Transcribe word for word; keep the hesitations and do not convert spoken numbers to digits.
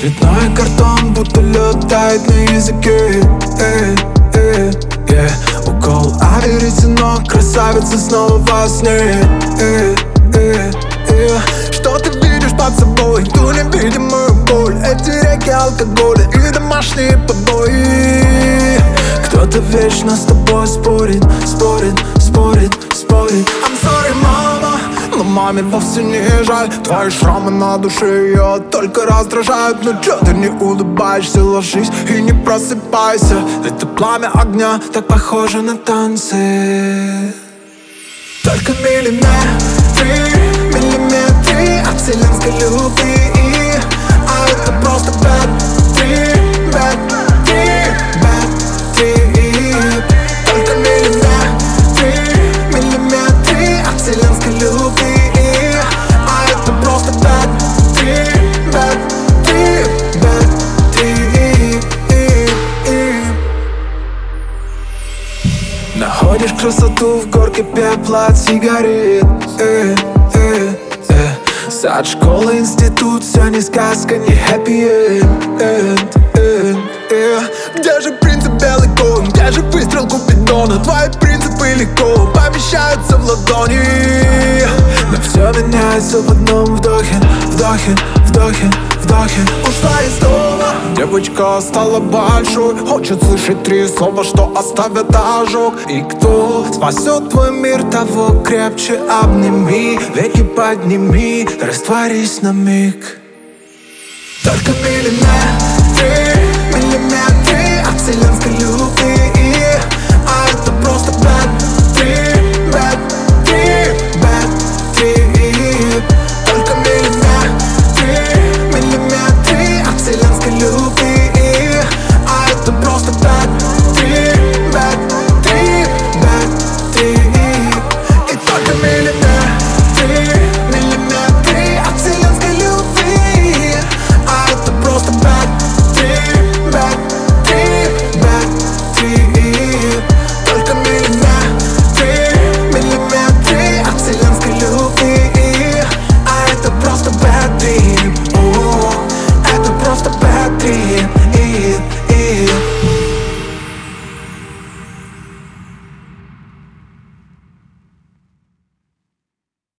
Цветной картон будто летает на языке. э, э, э. Укол авересено, красавица снова во сне. э, э, э. Что ты видишь под собой? Ту невидимую боль. Эти реки алкоголя и домашние побои. Кто-то вечно с тобой спорит, спорит, спорит, спорит. I'm sorry, мама, но маме вовсе не жаль. Твои шрамы на душе ее только раздражают. Но чё ты не улыбаешься? Ложись и не просыпайся. Это пламя огня так похоже на танцы. Только миллиметры, миллиметры от вселенской любви. А это просто bad trip, bad trip, bad trip. Только миллиметры, миллиметры от вселенской любви. А это просто bad trip, bad trip, bad trip. Находишь красоту в горке пепла от сигарет. э, э, э. Сад, школа, институт, все не сказка, не happy end, end, э. Где же принцип белый кон? Где же выстрел Купидона? Твои принципы легко помещаются в ладони. Но все меняется в одном вдохе, вдохе, вдохе, вдохе. Ушла из дома, девочка стала большой. Хочет слышать три слова, что оставят ожог. И кто спасет твой мир, того крепче обними. Веки подними, растворись на миг. Только миллиметр.